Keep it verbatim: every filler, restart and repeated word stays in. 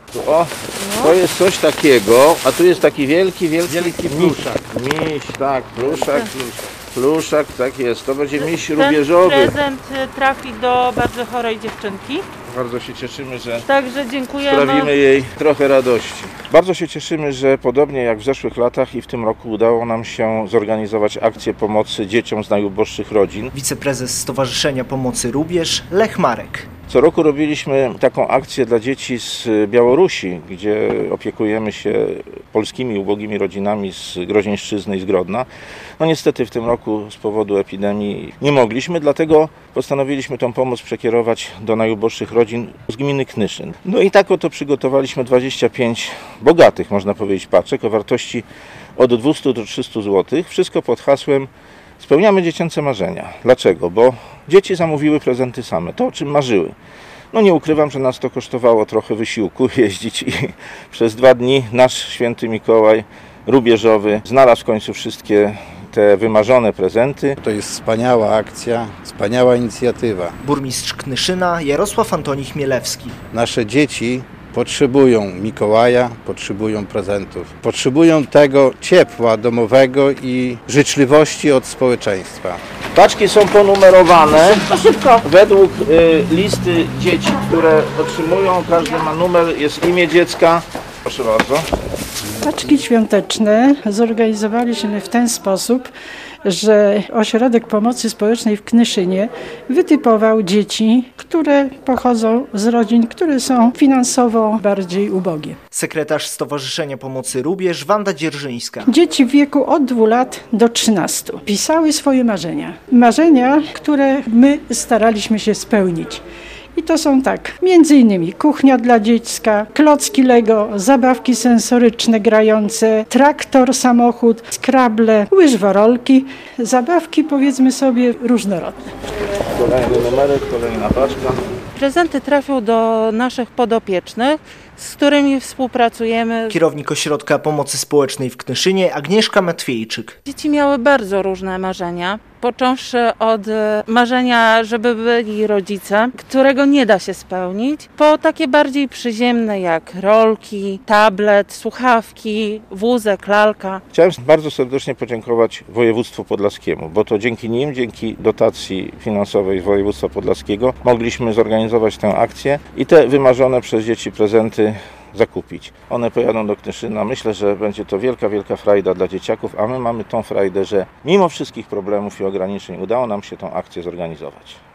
O, to jest coś takiego, a tu jest taki wielki, wielki, wielki pluszak. Miś, tak, pluszak, pluszak, tak jest. To będzie miś rubieżowy. Ten prezent trafi do bardzo chorej dziewczynki. Bardzo się cieszymy, że Także dziękujemy. sprawimy jej trochę radości. Bardzo się cieszymy, że podobnie jak w zeszłych latach i w tym roku udało nam się zorganizować akcję pomocy dzieciom z najuboższych rodzin. Wiceprezes Stowarzyszenia Pomocy Rubież Lech Marek. Co roku robiliśmy taką akcję dla dzieci z Białorusi, gdzie opiekujemy się polskimi ubogimi rodzinami z Groźnieńszczyzny i z Grodna. No niestety w tym roku z powodu epidemii nie mogliśmy, dlatego postanowiliśmy tą pomoc przekierować do najuboższych rodzin z gminy Knyszyn. No i tak oto przygotowaliśmy dwadzieścia pięć bogatych, można powiedzieć, paczek o wartości od dwustu do trzystu złotych. Wszystko pod hasłem Spełniamy dziecięce marzenia. Dlaczego? Bo dzieci zamówiły prezenty same, to o czym marzyły. No nie ukrywam, że nas to kosztowało trochę wysiłku jeździć i przez dwa dni nasz święty Mikołaj rubieżowy znalazł w końcu wszystkie te wymarzone prezenty. To jest wspaniała akcja, wspaniała inicjatywa. Burmistrz Knyszyna Jarosław Antoni Chmielewski. Nasze dzieci potrzebują Mikołaja, potrzebują prezentów. Potrzebują tego ciepła domowego i życzliwości od społeczeństwa. Paczki są ponumerowane według y, listy dzieci, które otrzymują. Każdy ma numer, jest imię dziecka. Proszę bardzo. Paczki świąteczne zorganizowaliśmy w ten sposób, że Ośrodek Pomocy Społecznej w Knyszynie wytypował dzieci, które pochodzą z rodzin, które są finansowo bardziej ubogie. Sekretarz Stowarzyszenia Pomocy Rubież Wanda Dzierżyńska. Dzieci w wieku od dwóch lat do trzynastu pisały swoje marzenia. Marzenia, które my staraliśmy się spełnić. I to są tak, między innymi kuchnia dla dziecka, klocki Lego, zabawki sensoryczne grające, traktor, samochód, skrable, łyżworolki, zabawki powiedzmy sobie różnorodne. Kolejny numerek, kolejna paczka. Prezenty trafią do naszych podopiecznych, z którymi współpracujemy. Kierownik Ośrodka Pomocy Społecznej w Knyszynie Agnieszka Matwiejczyk. Dzieci miały bardzo różne marzenia, począwszy od marzenia, żeby byli rodzice, którego nie da się spełnić, po takie bardziej przyziemne jak rolki, tablet, słuchawki, wózek, lalka. Chciałem bardzo serdecznie podziękować województwu podlaskiemu, bo to dzięki nim, dzięki dotacji finansowej z województwa podlaskiego mogliśmy zorganizować tę akcję i te wymarzone przez dzieci prezenty zakupić. One pojadą do Knyszyna. Myślę, że będzie to wielka, wielka frajda dla dzieciaków, a my mamy tą frajdę, że mimo wszystkich problemów i ograniczeń udało nam się tą akcję zorganizować.